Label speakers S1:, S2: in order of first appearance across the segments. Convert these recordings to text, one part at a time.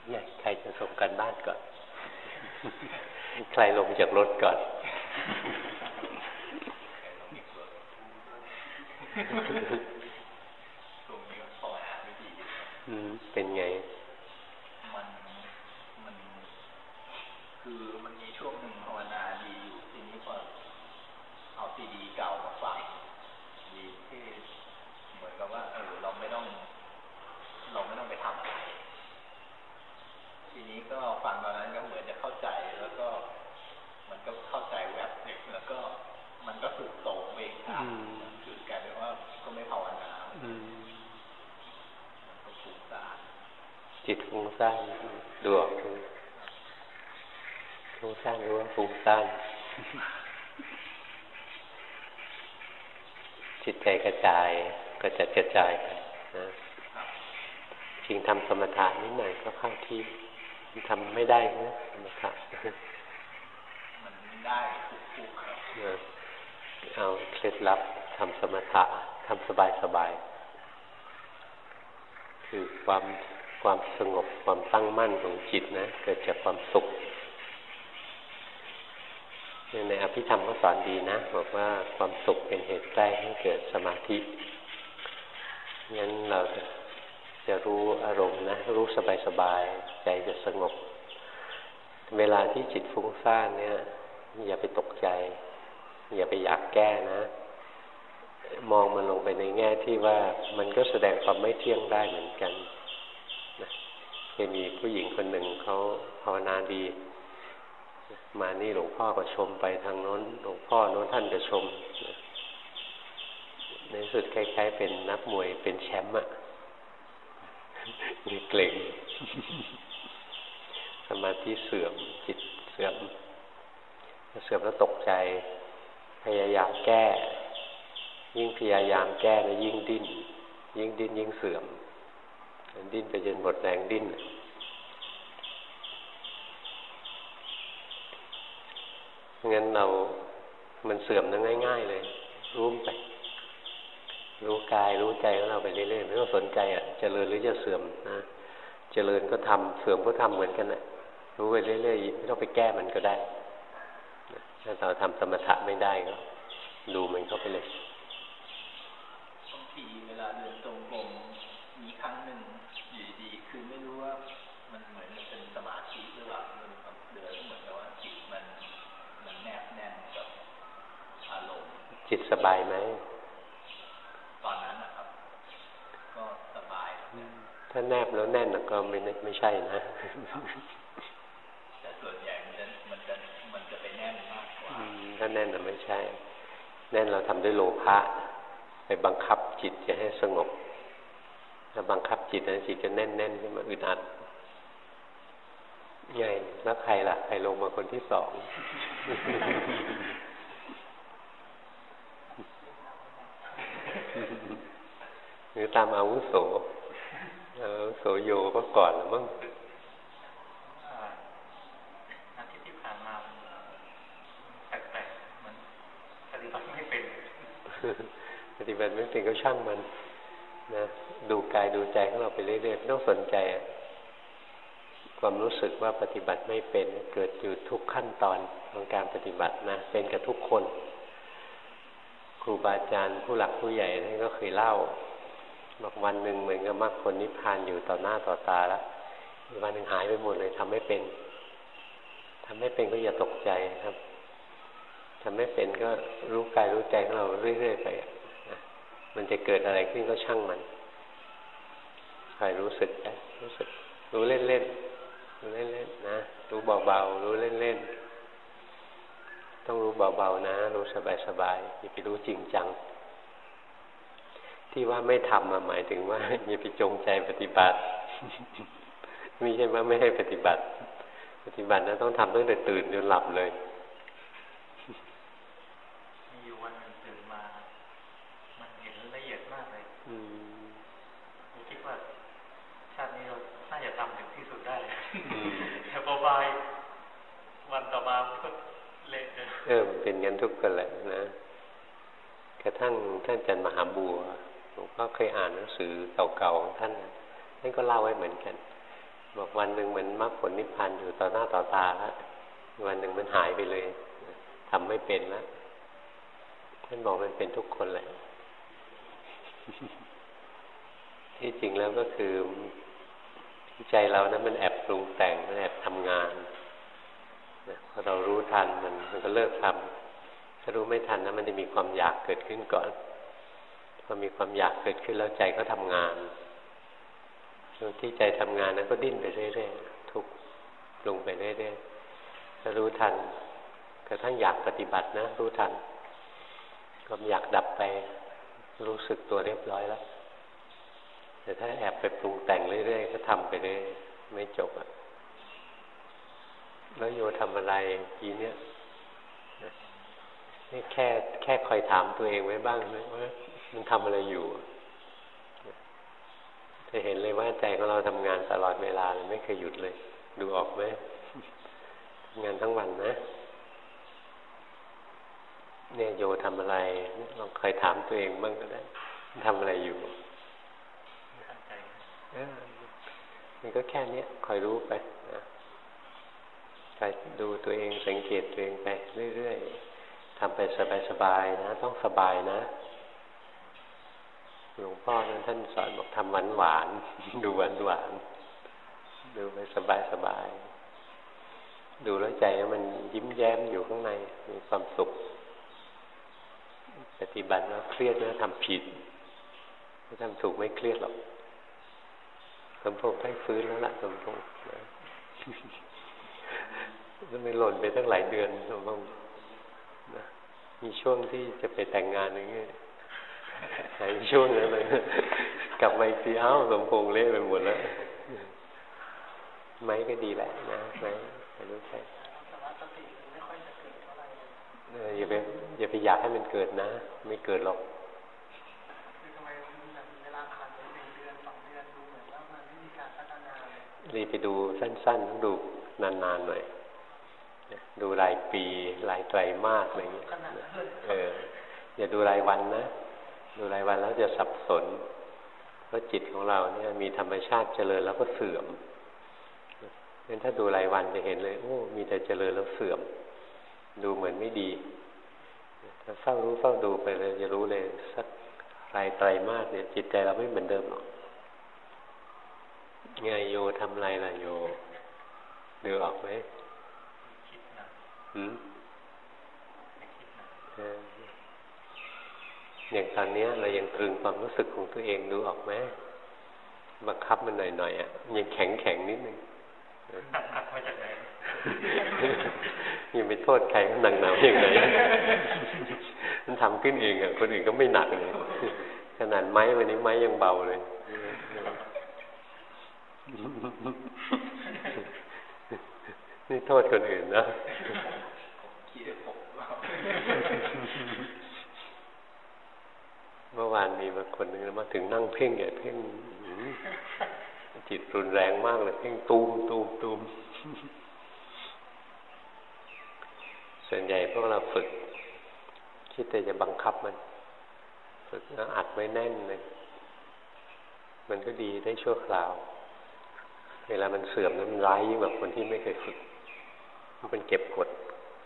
S1: เนี่ยใครจะส่งกันบ้านก่อน ใครลงจากรถก่อนเป็นไง
S2: มันคือมันมีช่วงหนึ่งภาวนาดีอยู่ทีนี้พอเอาซีดีเก่ามาฟังดีที่เหมือนกับว่าเราไม่ต้องไปทำอะไรทีนี้ก็ฟังตอนนั้นก็เหมือนจะเข้าใจแล้วก็มันก็เข้าใจแวบหนึ่งแล้วก็มันก็สุดโต่งเองครับคือกลายเป็นว่าก็ไม่ภาวนา
S1: จิตฟุ้งซ่านดูออกฟุ้งซ่านรู้ว่าฟุ้งซ่านจิตใจกระจายกระจายไปนะจริงทำสมถะนิดหน่อยก็เข้าที่ทำไม่ได้นะสมถะ
S2: มันได้ฟุกๆครับ
S1: เอาเคล็ดลับทำสมถะทำสบายคือความสงบความตั้งมั่นของจิตนะเกิดจากความสุขในอภิธรรมก็สอนดีนะบอกว่าความสุขเป็นเหตุใกล้ให้เกิดสมาธิงั้นเราจะรู้อารมณ์นะรู้สบายใจจะสงบเวลาที่จิตฟุ้งซ่านเนี่ยอย่าไปตกใจอย่าไปอยากแก้นะมองมันลงไปในแง่ที่ว่ามันก็แสดงความไม่เที่ยงได้เหมือนกันนะเคยมีผู้หญิงคนหนึ่งเขาภาวนาดีมานี่หลวงพ่อก็ชมไปทางโน้นหลวงพ่อโน้นท่านก็ชมในสุดคล้ายๆเป็นนักมวยเป็นแชมป์อะมีเกร็งสมาธิเสื่อมจิตเสื่อมแล้วตกใจพยายามแก้ยิ่งพยายามแก้แล้วยิ่งดิ้นยิ่งเสื่อมดิ้นไปจนหมดแรงดิ้นงั้นมันเสื่อมนั่นง่ายๆเลยรู้ไปรู้กายรู้ใจของเราไปเรื่อยๆไม่ต้องสนใจเจริญหรือจะเสื่อมนะเจริญก็ทำเสื่อมก็ทำเหมือนกันนะรู้ไปเรื่อยๆไม่ต้องไปแก้มันก็ได้ถ้าเราทำสมถะไม่ได้ก็ดูมันเข้าไปเลย
S2: บางทีเวลาเดินตรงกลมมีครั้งหนึ่งอยู่ดีคือไม่รู้ว่ามันเหมือนเป็นสมาธิหรือเปล่าเดินเหมือนกับว่าจิตมันแนบแน่นกับอารมณ์
S1: จิตสบายไหม
S2: ตอนนั้นนะครับก็สบาย
S1: ถ้าแนบแล้วแน่นก็ไม่ใช่นะ
S2: แต่ส่วนใหญ่มันจะไปแน่นมากกว่า
S1: ถ้าแน่นไม่ใช่แน่นเราทำด้วยโลภะไปบังคับจิตจะให้สงบถ้าบังคับจิตนะจิตจะแน่นขึ้นมาอึดอัดไงแล้วใครล่ะใครลงมาคนที่สองหรือตามอาวุโสโยก็ก่อนหรือมั้ง
S2: อาทิตย์ที่ผ่านมาแปลกๆมันปฏิบัติไม่เป็น
S1: ปฏิบัติไม่เป็นก็ช่างมันนะดูกายดูใจของเราไปเรื่อยๆไม่ต้องสนใจความรู้สึกว่าปฏิบัติไม่เป็นเกิดอยู่ทุกขั้นตอนของการปฏิบัตินะเป็นกับทุกคนครูบาอาจารย์ผู้หลักผู้ใหญ่ท่านก็เคยเล่าบอกวันหนึ่งเหมือนกับมรรคผลนิพพานอยู่ต่อหน้าต่อตาแล้ววันหนึ่งหายไปหมดเลยทำไม่เป็นก็อย่าตกใจครับทำไม่เป็นก็รู้กายรู้ใจของเราเรื่อยๆไปมันจะเกิดอะไรขึ้นก็ช่างมันคอยรู้สึกไปรู้เล่นๆนะรู้เบาๆรู้เล่นๆต้องรู้เบาๆนะรู้สบายๆอย่าไปรู้จริงจังที่ว่าไม่ทำหมายถึงว่าอย่าไปจงใจปฏิบัติไม่ใช่ว่าไม่ให้ปฏิบัตินะต้องทำตั้งแต่ตื่นจนหลับเลย
S2: มีอยู่วันหนึ่งตื่นมามันเห็นละเอียดมากเลยผมคิดว่าชาตินี้เราน่าจะทำถึงที่สุดได้แต่พอบ่ายวันต่อมามันก็เละ
S1: เป็นงั้นทุกคนแหละนะกระทั่งท่านอาจารย์มหาบัวผมก็เคยอ่านหนังสือเก่าๆของท่านก็เล่าไว้เหมือนกันบอกวันหนึ่งเหมือนมรรคผลนิพพานอยู่ต่อหน้าต่อตาแล้ววันหนึ่งมันหายไปเลยทำไม่เป็นแล้วท่านบอกมันเป็นทุกคนแหละ ที่จริงแล้วก็คือใจเรานะมันแอบปรุงแต่งมันแอบทำงานพอเรารู้ทันมันก็เลิกทำถ้ารู้ไม่ทันนะมันจะมีความอยากเกิดขึ้นก่อนพอมีความอยากเกิดขึ้นแล้วใจก็ทำงานช่วงที่ใจทำงานนั้นก็ดิ้นไปเรื่อยๆทุกข์ปรุงไปเรื่อยๆถ้ารู้ทันกระทั่งอยากปฏิบัตินะรู้ทันความอยากดับไปรู้สึกตัวเรียบร้อยแล้วแต่ถ้าแอบไปปรุงแต่งเรื่อยๆก็ทำไปเรื่อยไม่จบอ่ะแล้วโยทำอะไรทีเนี้ยนี่แค่คอยถามตัวเองไว้บ้างนะว่ามันทำอะไรอยู่จะเห็นเลยว่าใจของเราทำงานตลอดเวลาเลยไม่เคยหยุดเลยดูออกไหมทำงานทั้งวันนะเนี่ยโยทำอะไรลองคอยถามตัวเองบ้างก็ได้ทำอะไรอยู่มันก็แค่นี้คอยรู้ไปนะคอยดูตัวเองสังเกตตัวเองไปเรื่อยๆทำไปสบายๆนะต้องสบายนะหลวงพ่อนั้นท่านสอนบอกทำหวานๆดูหวานๆดูไปสบายๆดูแล้วใจมันยิ้มแย้มอยู่ข้างในมีความสุขปฏิบัติแล้วเครียดนะทำผิดถ้าทำถูกไม่เครียดหรอกสมพงษ์ได้ฟื้นแล้วล่ะสมพงษ์แล้วไม่หล่นไปตั้งหลายเดือนสมพงษ์มีช่วงที่จะไปแต่งงานอย่างเงี้ยหายช่วงนั้นเลยกลับมาอีกทีอ้าวสมพงษ์เละไปหมดแล้วไม้ก็ดีแหละนะไม้รู้ใจอย่าไปอยากให้มันเกิดนะไม่เกิดหรอกรีไปดูสั้นๆดูนานๆหน่อยดูรายปีรายไตรมาสอะไรอย่างเงี้ยอย่าดูรายวันนะดูรายวันแล้วจะสับสนเพราะจิตของเราเนี่ยมีธรรมชาติเจริญแล้วก็เสื่อมงั้นถ้าดูรายวันจะเห็นเลยโอ้มีแต่เจริญแล้วเสื่อมดูเหมือนไม่ดีถ้าเฝ้ารู้เฝ้าดูไปเลยจะรู้เลยสักรายไตรมาสเนี่ยจิตใจเราไม่เหมือนเดิมหรอกไงโยทำอะไรล่ะโยดูออกไหมอย่างตอนนี้เรายังตรึงความรู้สึกของตัวเองดูออกไหมบังคับมันหน่อยๆอ่ะยังแข็งนิดนึงมาจากไหนยังไปโทษใครก็หนักหนาอย่างไรมันทำขึ้นเองอ่ะคนอื่นก็ไม่หนักเลยขนาดไม้วันนี้ไม้ยังเบาเลยนี่โทษคนอื่นนะเมื่อวานมีบางคนนึงมาถึงนั่งเพ่งเพ่งจิตรุนแรงมากเลยเพ่งตูมส่วนใหญ่พวกเราฝึกคิดแต่จะบังคับมันฝึกแล้วอัดไว้แน่นเลยมันก็ดีได้ชั่วคราวเวลามันเสื่อมนั้นมันร้ายยิ่งกว่าคนที่ไม่เคยฝึกมันเก็บกด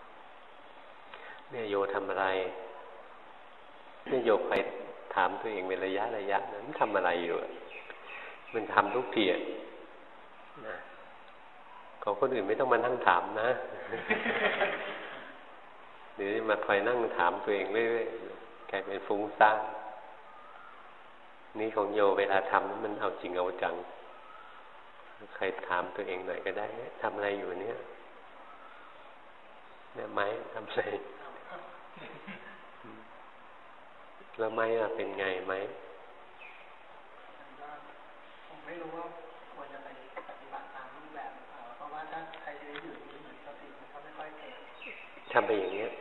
S1: เนี่ยโยทำอะไรเนี่ยโยไปถามตัวเองเป็นระยะนั้นทำอะไรอยู่มันทำทุกทีนะของคนอื่นไม่ต้องมานั่งถามนะหรือมาคอยนั่งถามตัวเองเรื่อยๆกลายเป็นฟุ้งซ่านนี่ของโยเวลาทำมันเอาจริงเอาจังใครถามตัวเองหน่อยก็ได้ทำอะไรอยู่เนี่ยไม้ทำอะไรแล้วไม้เป็นไงไหม
S3: ผมไม่รู้ว่าควรจะไปปฏิบัติตามรูปแบบเพราะว่าถ้าใครจะอยู่เหมือนสติมันก็ไม่ค่อยเกิด
S1: ทำไปอย่างเงี้ย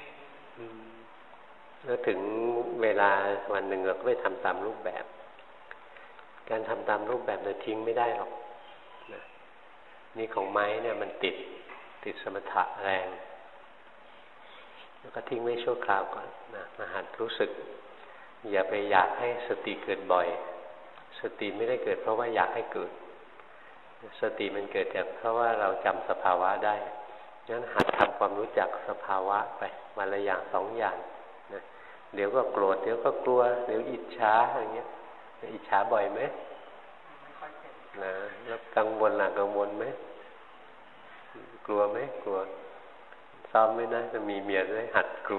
S1: แล้วถึงเวลาวันหนึ่งเราก็ไปทำตามรูปแบบการทำตามรูปแบบเราทิ้งไม่ได้หรอกนี่ของไม้เนี่ยมันติดสมถะแรงแล้วก็ทิ้งไว้ชั่วคราวก่อนนะมาหัดรู้สึกอย่าไปอยากให้สติเกิดบ่อยสติไม่ได้เกิดเพราะว่าอยากให้เกิดสติมันเกิดจากเพราะว่าเราจำสภาวะได้งั้นหัดทำความรู้จักสภาวะไปวันละอย่างสองอย่างนะเดี๋ยวก็โกรธเดี๋ยวก็กลัวเดี๋ยวอิจฉาอะไรเงี้ยอิจฉาบ่อยไหมนะแล้วกังวลล่ะกังวลไหมกลัวไหมกลัวซ้อมไหมนะจะมีเมียได้หัดกลัว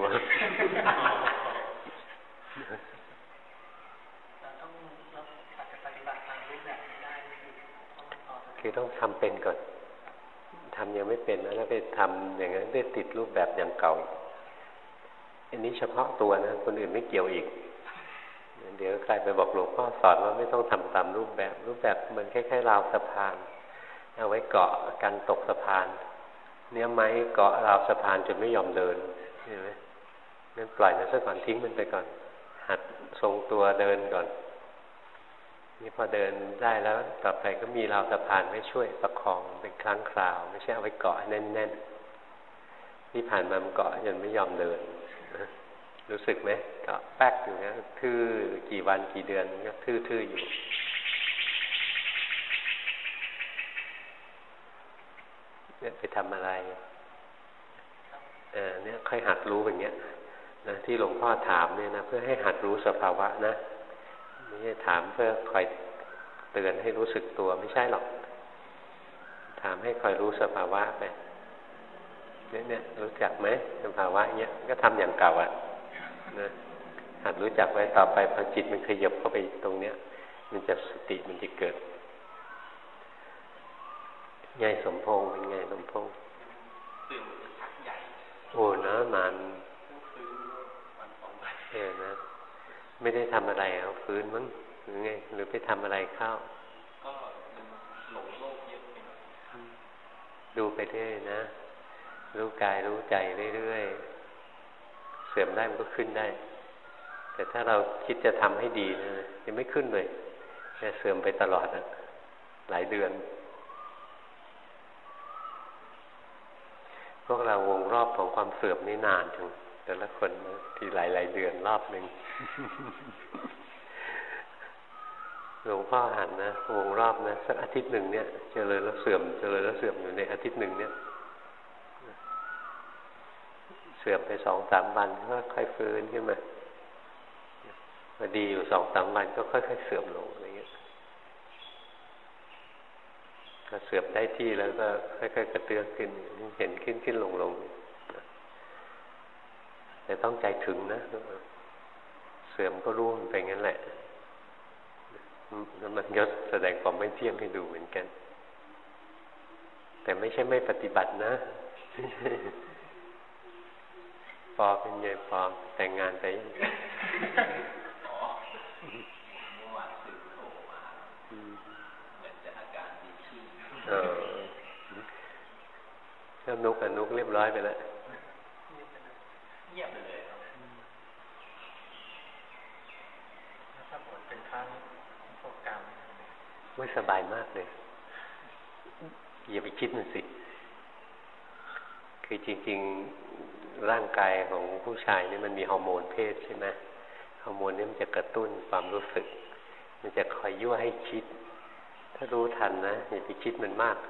S1: คือต้องทำเป็นก่อนทำยังไม่เป็นนะแล้วไปทำอย่างนั้นได้ติดรูปแบบอย่างเก่าอันนี้เฉพาะตัวนะคนอื่นไม่เกี่ยวอีกเดี๋ยวใครไปบอกหลวงพ่อสอนว่าไม่ต้องทำตามรูปแบบมันคล้ายๆราวสะพานเอาไว้เกาะกันตกสะพานเนี่ยไม้เกาะราวสะพานจนไม่ยอมเดินเห็นไหมงั้นปล่อยมันซะก่อนทิ้งมันไปก่อนหัดทรงตัวเดินก่อนนี่พอเดินได้แล้วต่อไปก็มีราวสะพานไว้ช่วยประคองเป็นครั้งคราวไม่ใช่เอาไว้เกาะแน่นๆที่ผ่านมามันเกาะจนไม่ยอมเดินรู้สึกไหมเกาะแป๊กอยู่นะทื่อกี่วันกี่เดือนก็ทื่ออยู่เนี่ยไปทำอะไรเนี่ยค่อยหัดรู้อย่างเงี้ยนะที่หลวงพ่อถามเนี่ยนะเพื่อให้หัดรู้สภาวะนะไม่ใช่ถามเพื่อคอยเตือนให้รู้สึกตัวไม่ใช่หรอกถามให้คอยรู้สภาวะไปเนี่ยรู้จักไหมสภาวะเนี้ยก็ทำอย่างเก่านะหัดรู้จักไว้ต่อไปพอจิตมันขยับเข้าไปตรงเนี้ยมันจะสติมันจะเกิดไงสมพงษ์เป็นไงสมพงษ์
S2: ตื่นชักใหญ่
S1: โอ้นะนานนะไม่ได้ทำอะไรเอาฟื้นมั้งหรือไงหรือไปทำอะไรเข้า
S2: ก็หลงโลกเยอะไป
S1: ดูไปเรื่อยนะรู้กายรู้ใจเรื่อยๆเสื่อมได้มันก็ขึ้นได้แต่ถ้าเราคิดจะทำให้ดีนะยังไม่ขึ้นเลยจะเสื่อมไปตลอดหลายเดือนพวกเราวงรอบของความเสื่อมนี่นานจังแต่ละคนนะที่หลายๆเดือนรอบหนึ่ง หลวงพ่อหันนะวงรอบนะสักอาทิตย์หนึ่งเนี่ยเจริญแล้วเสื่อมเจริญแล้วเสื่อมอยู่ในอาทิตย์หนึ่งเนี่ยเสื่อมไป2-3 วันก็ค่อยฟื้นขึ้นมาพอดีอยู่2-3 วันก็ค่อยๆเสื่อมลงอะไรเงี้ยก็เสื่อมได้ที่แล้วก็ค่อยๆกระเตื้องขึ้นเห็นขึ้นลงแต่ต้องใจถึงนะเสื่อมก็รู้มันไปงั้นแหละแล้วมันก็แสดงความไม่เที่ยงให้ดูเหมือนกันแต่ไม่ใช่ไม่ปฏิบัตินะปอเป็นไงปอแต่งงานไปเ
S2: มื่อวานสื่อโทรมาเหมือนจะอาการดีขึ้น
S1: แล้วนุกเรียบร้อยไปแล้ว
S2: เงียบไปเลยครับถ้าผลเป็นครั้งโปรแกรม
S1: ไม่สบายมากเลยอย่าไปคิดมันสิคือจริงๆร่างกายของผู้ชายนี่มันมีฮอร์โมนเพศใช่ไหมฮอร์โมนนี่มันจะกระตุ้นความรู้สึกมันจะคอยยั่วให้คิดถ้ารู้ทันนะอย่าไปคิดมันมาก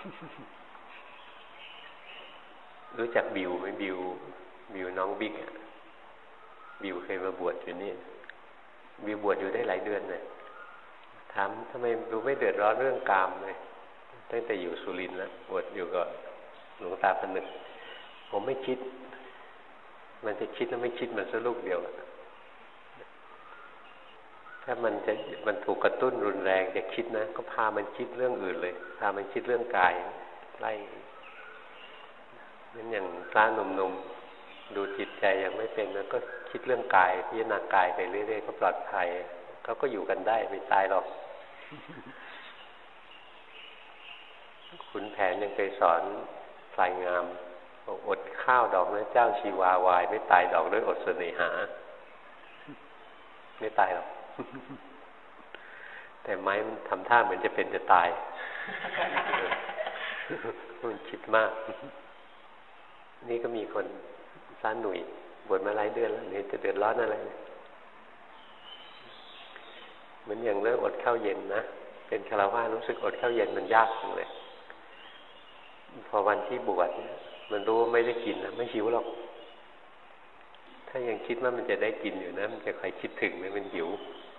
S1: รู้จักบิวไหมบิวน้องบิ๊กบิวเคยมาบวชอยู่นี่บิวบวชอยู่ได้หลายเดือนเลยถามทำไมดูไม่เดือดร้อนเรื่องกามเลยตั้งแต่อยู่สุรินทร์แล้วบวชอยู่กับหลวงตาพนึกผมไม่คิดมันจะคิดแล้วไม่คิดมันสักลูกเดียวถ้ามันถูกกระตุ้นรุนแรงจะคิดนะก็พามันคิดเรื่องอื่นเลยพามันคิดเรื่องกายไล่นั่นอย่างพระหนุ่มๆดูจิตใจยังไม่เป็นแล้วก็คิดเรื่องกายพิจารณากายไปเรื่อยๆก็ปลอดภัยเขาก็อยู่กันได้ไม่ตายหรอกขุนแผนยังเคยสอนพลายงามอดข้าวดอกนะเจ้าชีวาวายไม่ตายดอกด้วยอดเสน่หาไม่ตายหรอกแต่ไม้มันทำท่าเหมือนจะเป็นจะตายมันคิดมากนี่ก็มีคนร้านหนุ่ยบวชมาหลายเดือนแล้วนี่จะเดือดร้อนอะไรเหมือนอย่างเรื่องอดข้าวเย็นนะเป็นฆราวาสรู้สึกอดข้าวเย็นมันยากจังเลยพอวันที่บวชมันรู้ว่าไม่ได้กินนะไม่หิวหรอกถ้ายังคิดว่ามันจะได้กินอยู่นะมันจะคอยคิดถึงเลยมันหิว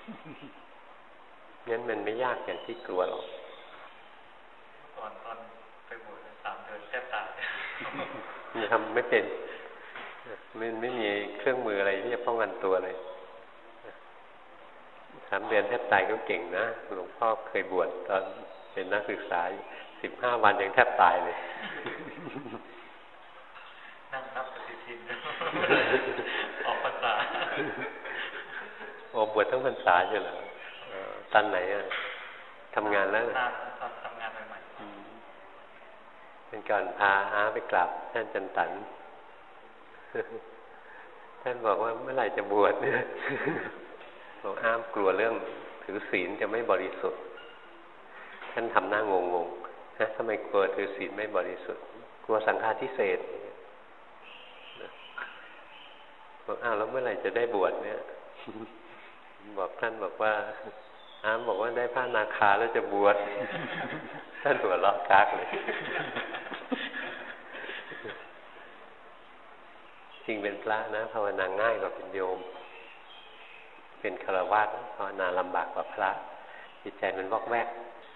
S1: งั้นมันไม่ยากอย่างที่กลัวหรอก
S4: ตอนไปบวช3 เดือนแทบตาย
S1: มันทำไม่เป็นมันไม่มีเครื่องมืออะไรที่จะป้องกันตัวเลย3 เดือนแทบตายก็เก่งนะหลวงพ่อเคยบวชตอนเป็นนักศึกษา15 วันยังแทบตายเลย
S4: นั่งนับปฏิทินออกพรรษา
S1: บวชทั้งพรรษาใช่เหรอตอนไหนอ่ะทำงานแล้ว
S4: ทำงานใหม่
S1: ๆเป็นก่อนพาอาไปกราบท่านจันตันท่านบอกว่าเมื่อไหร่จะบวชเนี่ยบอกอ้ามกลัวเรื่องถือศีลจะไม่บริสุทธิ์ท่านทำหน้างงๆนะทำไมกลัวถือศีลไม่บริสุทธิ์กลัวสังฆาทิเศษบอกอ้าวแล้วเมื่อไหร่จะได้บวชเนี่ยบอกท่านบอกว่าอ้ามบอกว่าได้ผ้านาคาแล้วจะบวชท่านหัวเราะกากเลยจริงเป็นพระนะภาวนาง่ายกว่าเป็นโยมเป็นฆราวาสภาวนาลำบากกว่าพระจิตใจมันวอกแวก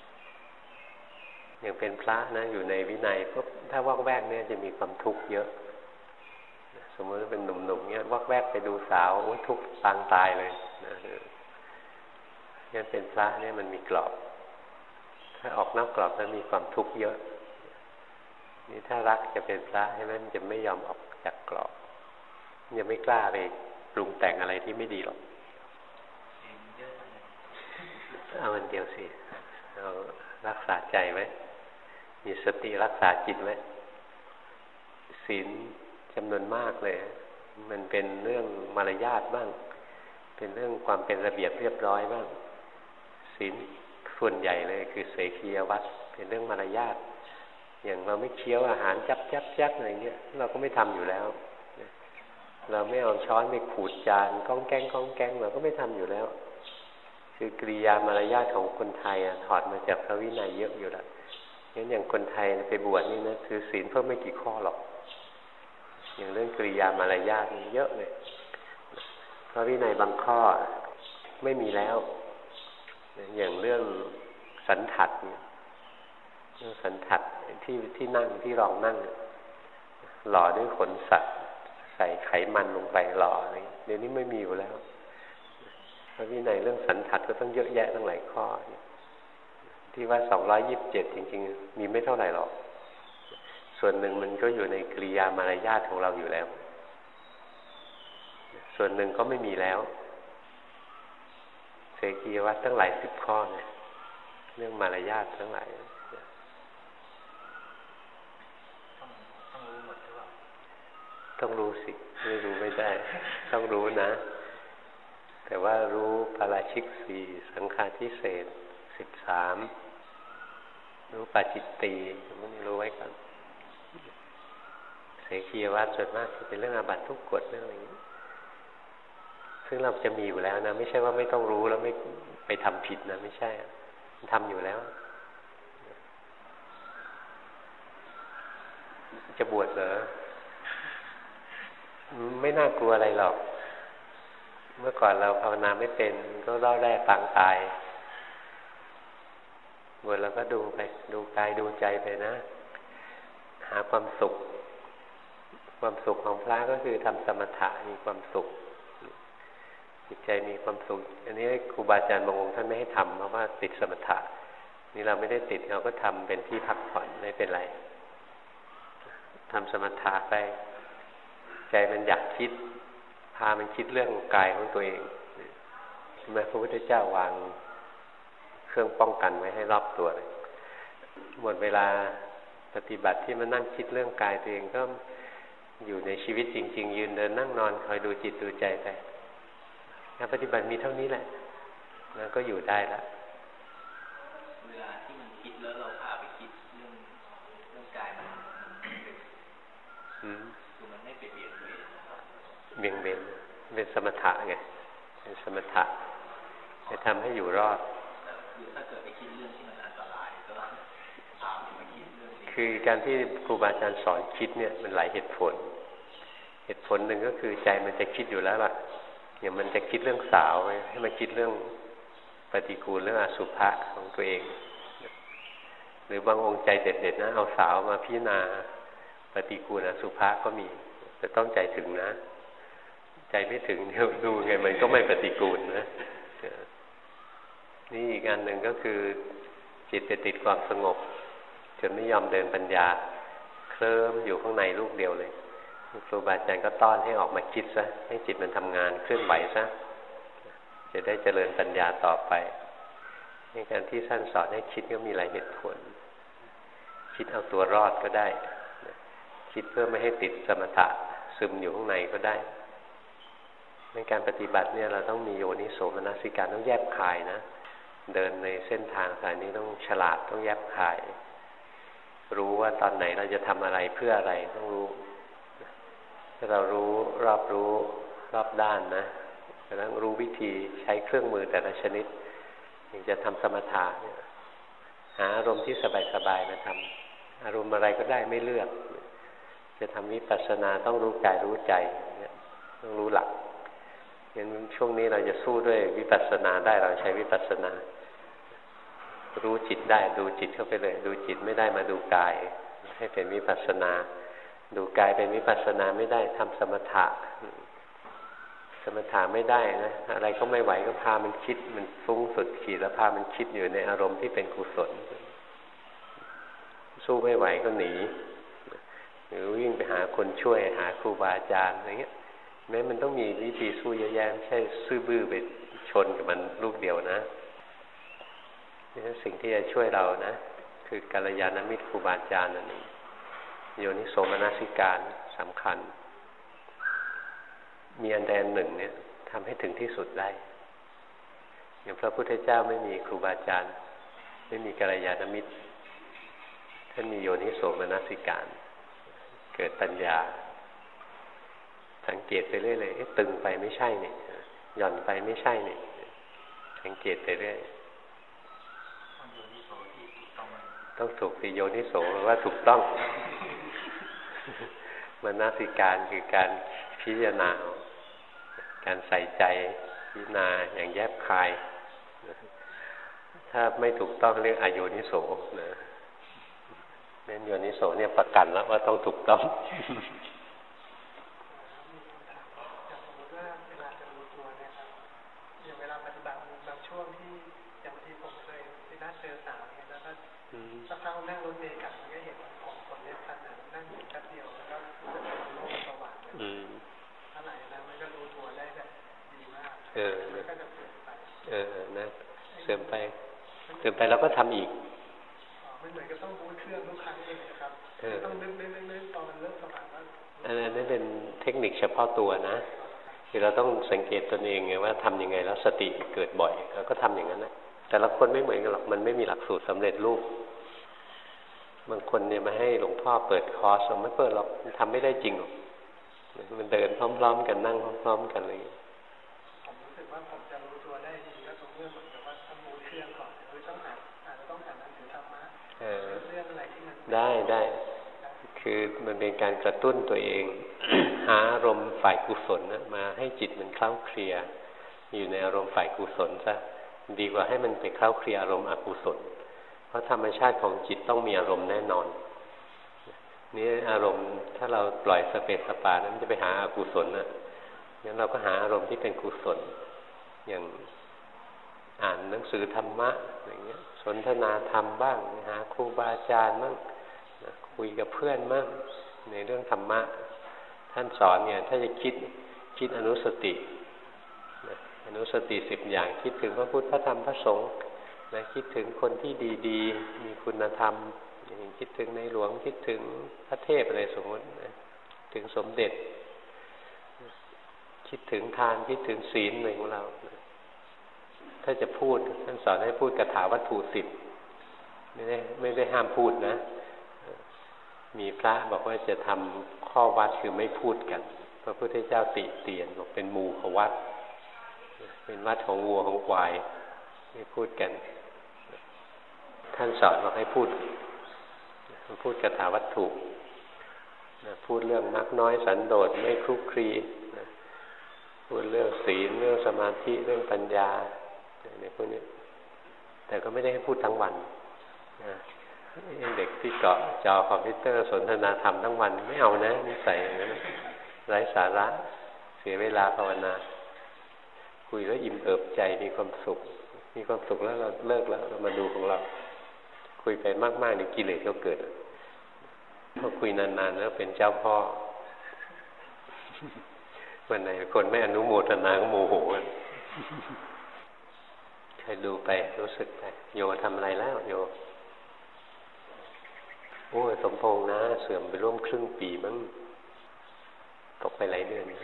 S1: อย่างเป็นพระนะอยู่ในวินัยปุ๊บถ้าวอกแวกเนี่ยจะมีความทุกข์เยอะสมมติว่าเป็นหนุ่มๆเนี่ยวอกแวกไปดูสาวโอ้ยทุกข์ปางตายเลยนะงั้นเป็นพระเนี่ยมันมีกรอบถ้าออกนอกกรอบแล้วมีความทุกข์เยอะนี่ถ้ารักจะเป็นพระใช่ไหมมันจะไม่ยอมออกจากกรอบยังไม่กล้าไปปรุงแต่งอะไรที่ไม่ดีหรอกเอาวันเดียวสิเรารักษาใจไว้มีสติรักษาจิตไว้ศีลจำนวนมากเลยมันเป็นเรื่องมารยาทบ้างเป็นเรื่องความเป็นระเบียบเรียบร้อยบ้างศีลส่วนใหญ่เลยคือเสขียวัตรเป็นเรื่องมารยาทอย่างเราไม่เคี้ยวอาหารจับอะไรเงี้ยเราก็ไม่ทำอยู่แล้วเราไม่เอาช้อนไปขูดจานก้องแกงเราก็ไม่ทำอยู่แล้วคือกริยามารยาทของคนไทยถอดมาจากพระวินัยเยอะอยู่แล้วงั้นอย่างคนไทยไปบวชนี่นะถือศีลเพิ่มไม่กี่ข้อหรอกอย่างเรื่องกริยามารยาทนี่เยอะเลยพระวินัยบางข้อไม่มีแล้วอย่างเรื่องสันทัดเนี่ยเรื่องสันทัดที่นั่งที่รองนั่งหล่อด้วยขนสัตว์ใส่ไขมันลงไปหล่ออะไรเดี๋ยวนี้ไม่มีอยู่แล้วพระวินัยเรื่องสันทัดก็ต้องเยอะแยะตั้งหลายข้อที่ว่า227จริงๆมีไม่เท่าไหร่หรอกส่วนหนึ่งมันก็อยู่ในกริยามารยาทของเราอยู่แล้วส่วนหนึ่งก็ไม่มีแล้วเสกียวัตรตั้งหลาย10 ข้อเนี่ยเรื่องมารยาททั้งหลาย
S4: ต้องรู้หมดหรือเปล่า
S1: ต้องรู้สิไม่รู้ไม่ได้ต้องรู้นะแต่ว่ารู้ปาราชิก4สังฆาทิเศษ13รู้ปาจิตตีมันรู้ไว้ก่อนเสกียวัตรส่วนมากจะเป็นเรื่องอาบัติทุกกฎเรื่องอะไรอย่างนี้ซึ่งเราจะมีอยู่แล้วนะไม่ใช่ว่าไม่ต้องรู้แล้วไม่ไปทำผิดนะไม่ใช่มันทำอยู่แล้วจะบวชเหรอไม่น่ากลัวอะไรหรอกเมื่อก่อนเราภาวนาไม่เป็นก็เล่าได้ฟังตายบวชแล้วก็ดูไปดูกายดูใจไปนะหาความสุขของพระก็คือทำสมถะมีความสุขจิตใจมีความสุขอันนี้ครูบาอาจารย์บางองค์ท่านไม่ให้ทำเพราะว่าติดสมถะนี่เราไม่ได้ติดเราก็ทำเป็นที่พักผ่อนไม่เป็นไรทำสมถะไปใจมันอยากคิดพามันคิดเรื่องกายของตัวเองใช่ไหมพระพุทธเจ้าวางเครื่องป้องกันไว้ให้รอบตัวเลยหมดเวลาปฏิบัติที่มานั่งคิดเรื่องกายตัวเองก็อยู่ในชีวิตจริงๆยืนเดินนั่งนอนคอยดูจิตดูใจไปการปฏิบัติมีเท่านี้แหละแล้วก็อยู่ได้ละ
S2: เวลาที่มันคิดแล้วเราพาไปคิดเรื่องกายมันคือมันไม่ไปเบียดเบียน
S1: เป็นสมถะไงเป็นสมถะจะทำให้อยู่รอด
S2: คือถ้าเกิดไปคิดเรื่อง
S1: คือการที่ครูบาอาจารย์สอนคิดเนี่ยมันหลายเหตุผลหนึ่งก็คือใจมันจะคิดอยู่แล้วล่ะอย่างมันจะคิดเรื่องสาวให้มันคิดเรื่องปฏิกูลเรื่องอสุภะของตัวเองหรือบางองค์ใจเด็ดๆนะเอาสาวมาพิจารณาปฏิกูลอสุภะก็มีแต่ต้องใจถึงนะใจไม่ถึงดูไงมันก็ไม่ปฏิกูลนะนี่อีกอันหนึ่งก็คือจิตไปติดความสงบจนไม่ยอมเดินปัญญาเคลิ้มอยู่ข้างในลูกเดียวเลยครูบาอาจารย์ก็ต้อนให้ออกมาคิดซะให้จิตมันทำงานเคลื่อนไหวซะจะได้เจริญปัญญาต่อไปในการที่ท่านสอนให้คิดก็มีหลายเหตุผลคิดเอาตัวรอดก็ได้คิดเพื่อไม่ให้ติดสมถะซึมอยู่ข้างในก็ได้ในการปฏิบัติเนี่ยเราต้องมีโยนิโสมนสิการต้องแยบคายนะเดินในเส้นทางสายนี้ต้องฉลาดต้องแยบคายรู้ว่าตอนไหนเราจะทำอะไรเพื่ออะไรต้องรู้ถ้าเรารู้รอบด้านนะแล้วรู้วิธีใช้เครื่องมือแต่ละชนิดอย่างจะทำสมถะเนี่ยหาอารมณ์ที่สบายๆมาทำอารมณ์อะไรก็ได้ไม่เลือกจะทำวิปัสสนาต้องรู้กายรู้ใจต้องรู้หลักงั้นช่วงนี้เราจะสู้ด้วยวิปัสสนาได้เราใช้วิปัสสนารู้จิตได้ดูจิตเข้าไปเลยดูจิตไม่ได้มาดูกายให้เป็นวิปัสสนาดูกายเป็นวิปัสสนาไม่ได้ทำสมถะไม่ได้นะอะไรก็ไม่ไหวก็พามันคิดมันฟุ้งสุดขีดแล้วพามันคิดอยู่ในอารมณ์ที่เป็นกุศลสู้ไม่ไหวก็หนีหรือวิ่งไปหาคนช่วยหาครูบาอาจารย์อะไรเงี้ยแม้มันต้องมีวิธีสู้เยอะแยะไม่ใช่ซื่อบื้อไปชนกับมันลูกเดียวนะนี่สิ่งที่จะช่วยเรานะคือกัลยาณมิตรครูบาอาจารย์นั่นเองโยนิโสมนสิการสำคัญมีอันใดอันหนึ่งเนี่ยทำให้ถึงที่สุดได้อย่างพระพุทธเจ้าไม่มีครูบาอาจารย์ไม่มีกัลยาณมิตรท่านมีโยนิโสมนสิการเกิดปัญญาสังเกตไปเรื่อยเลยตึงไปไม่ใช่นี่หย่อนไปไม่ใช่นี่สังเกตไปเรื่อยต้องถูกสิโยนิโสว่าถูกต้องมนสิการคือการพิจารณาการใส่ใจพิจารณาอย่างแยบคายถ้าไม่ถูกต้องเรียกอโยนิโสนะนั่นโยนิโสเนี่ยประกันแล้วว่าต้องถูกต้อง
S3: สักพักนั่งรถเมล์กลับมันก็เห็นของคนเล็กขนาดนั่งอยู่แป๊บเดียวแล้วก็รู้สึกโลกสว่างเท่าไหร่นะมันก็รู้ตัวได้แบบดีมากแล้วก็จะเสื่อมไป
S1: นะเสื่อมไปแล้วก็ทำอีก
S3: มันเหมือนกับต้องรู้เครื่องทุกครั้งเลยครับต้องนึกตอนมันเริ่มสว่างแล้ว
S1: อันนั้นเป็นเทคนิคเฉพาะตัวนะคือเราต้องสังเกตตนเองไงว่าทำยังไงแล้วสติเกิดบ่อยเราก็ทำอย่างนั้นนะแต่ละคนไม่เหมือนกันหรอกมันไม่มีหลักสูตรสำเร็จรูปบางคนเนี่ยมาให้หลวงพ่อเปิดคอร์สไม่เปิดหรอกมันทำไม่ได้จริงหรอกมันเดินพร้อมๆกันนั่งพร้อมๆกันเลย
S3: ผมรู้สึกว่าผมจะรู้ตัวได้ดีก็ตรงเมื่อเหมือนกับว่าต้องรู้เครื่องก่อนหรือต้องอาจจะต้องอ่านหนังสือธรรมะเรื่องอะไรที่มัน
S1: ได้คือมันเป็นการกระตุ้นตัวเอง หาอารมณ์ฝ่ายกุศลนะมาให้จิตมันเคล้าเคลียอยู่ในอารมณ์ฝ่ายกุศลซะดีกว่าให้มันไปเคล้าเคลียอารมณ์อกุศลเพราะธรรมชาติของจิตต้องมีอารมณ์แน่นอนนี่อารมณ์ถ้าเราปล่อยสเปสสปานั้นจะไปหาอกุศลนะงั้นเราก็หาอารมณ์ที่เป็นกุศลอย่างอ่านหนังสือธรรมะอย่างเงี้ยสนทนาธรรมบ้างหาครูบาอาจารย์บ้างคุยกับเพื่อนบ้างในเรื่องธรรมะท่านสอนเนี่ยถ้าจะคิดอนุสติอนุสติ10อย่างคิดถึงพระพุทธพระธรรมพระสงฆ์นะคิดถึงคนที่ดีๆมีคุณธรรมคิดถึงในหลวงคิดถึงพระเทพอะไรสมมตินะถึงสมเด็จคิดถึงทานคิดถึงศีลอะไรของเราถ้าจะพูดท่านสอนให้พูดกถาวัตถุ10ไม่ได้ห้ามพูดนะมีพระบอกว่าจะทำข้อวัดคือไม่พูดกันพระพุทธเจ้าติเตียนบอกเป็นมูขวัดเป็นวัดของวัวของควายไม่พูดกันท่านสอนบอกให้พูดมันพูดคาถาวัตถุนะพูดเรื่องมากน้อยสันโดษไม่คลุกคลีนะพูดเรื่องศีลเรื่องสมาธิเรื่องปัญญาในพวกนี้แต่ก็ไม่ได้ให้พูดทั้งวันนะเด็กที่เกาะจอคอมพิวเตอร์สนทนาธรรมทั้งวันไม่เอานะนิสัยอย่างนั้นไร้สาระเสียเวลาภาวนาคุยแล้วอิ่มเอิบใจมีความสุขแล้วเราเลิกแล้วเรามาดูของเราคุยไปมากๆนี่กิเลสก็เกิดพอคุยนานๆแล้วเป็นเจ้าพ่อวันไหนคนไม่อนุโมทนาก็โมโหใครดูไปรู้สึกไปโยทำอะไรแล้วโยโอ้ยสมพงษ์นะเสื่อมไปร่วมครึ่งปีมั้งตกไปหลายเดือนนะ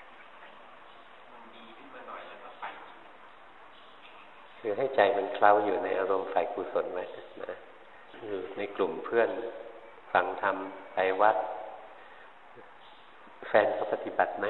S1: คือให้ใจมันเคล้าอยู่ในอารมณ์ฝ่ายกุศลไว้นะอยู่ในกลุ่มเพื่อนฟังธรรมไปวัดแฟนเขาปฏิบัติไหม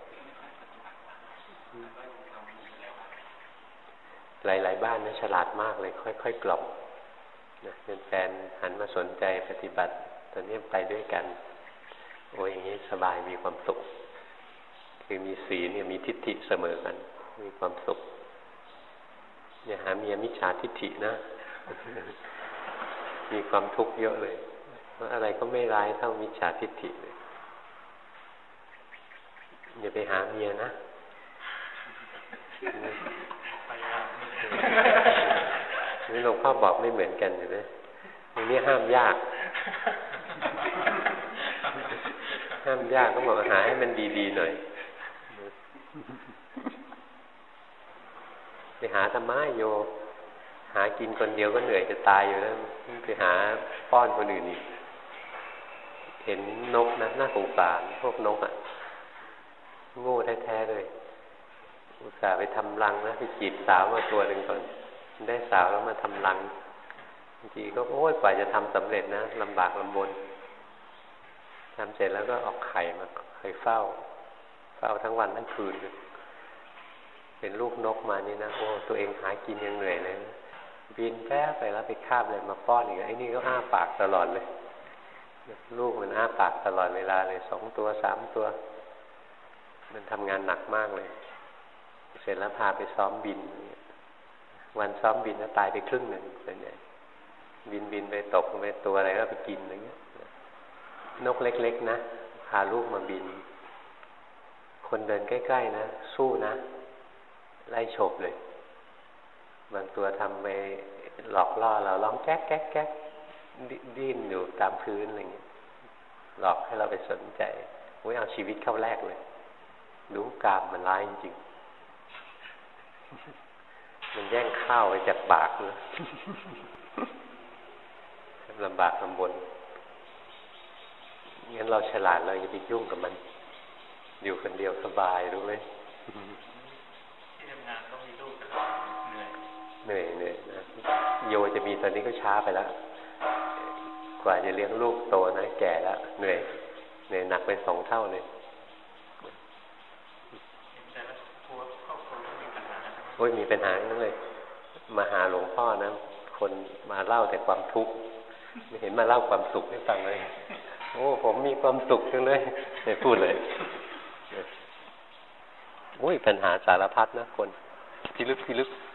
S1: หลายๆบ้านนะฉลาดมากเลยค่อยๆกล่อมนะเป็นแฟนหันมาสนใจปฏิบัติตอนนี้ไปด้วยกันโอ้ยอย่างนี้สบายมีความสุขคือมีศีลเนี่ยมีทิฏฐิเสมอกันมีความสุขอย่าหาเมียมิจฉาทิฏฐินะ มีความทุกข์เยอะเลยเพราะอะไรก็ไม่ร้ายเท่ามิจฉาทิฏฐิเลยอย่าไปหาเมียนะนี่หลวงพ่อบอกไม่เหมือนกันอยู่นะอันนี้ห้ามยากก็บอกหาให้มันดีๆหน่อยไปหาทำไมโยหากินคนเดียวก็เหนื่อยจะตายอยู่แล้วไปหาป้อนคนอื่นอีกเห็นนกนะน่าสงสารพวกนกอ่ะโง่แท้ๆเลยอุตส่าห์ไปทำรังนะไปจีบสาวมาตัวหนึ่งก่อนได้สาวแล้วมาทำรังบางทีก็โอ้ยกว่าจะทำสำเร็จนะลำบากลำบนทำเสร็จแล้วก็ออกไข่มาไข่เฝ้าทั้งวันทั้งคืนเป็นลูกนกมานี่นะโอ้ตัวเองหากินยังเหนื่อยเลยนะบินแป๊บไปแล้วไปคาบเลยมาป้อนอีกไอ้นี่ก็อ้าปากตลอดเลยลูกมันอ้าปากตลอดเวลาเลย2 ตัว 3 ตัวมันทำงานหนักมากเลยเสร็จแล้วพาไปซ้อมบินวันซ้อมบินแล้วตายไปครึ่งหนึ่งเป็นไงบินไปตกไปตัวอะไรก็ไปกินอะไรเงี้ยนกเล็กๆนะพาลูกมาบินคนเดินใกล้ๆนะสู้นะไล่ฉบเลยบางตัวทำไปหลอกล่อเราร้องแก๊กแก๊กแก๊กดิ้นอยู่ตามพื้นอะไรเงี้ยหลอกให้เราไปสนใจโอ้ยเอาชีวิตเข้าแรกเลยรู้กามมันร้ายจริงๆมันแย่งข้าวไปจากปากเลยลำบากลำบนงั้นเราฉลาดเราอย่าไปยุ่งกับมันอยู่คนเดียวสบายรู้ไหม
S4: ที่ทำงานต้องมีลูกตลอดเหนื่อย
S1: นะโยจะมีตอนนี้ก็ช้าไปแล้วกว่าจะเลี้ยงลูกโตนะแก่แล้วเหนื่อยหนักไป2 เท่าเลยโอ้ยมีปัญหาทั้งนั้นเลยมาหาหลวงพ่อนะคนมาเล่าแต่ความทุกข์ไม่เห็นมาเล่าความสุขให้ฟังเลยโอ้ผมมีความสุขจังเลยไม่พูดเลยโอ้ยปัญหาสารพัดนะคนพิลึก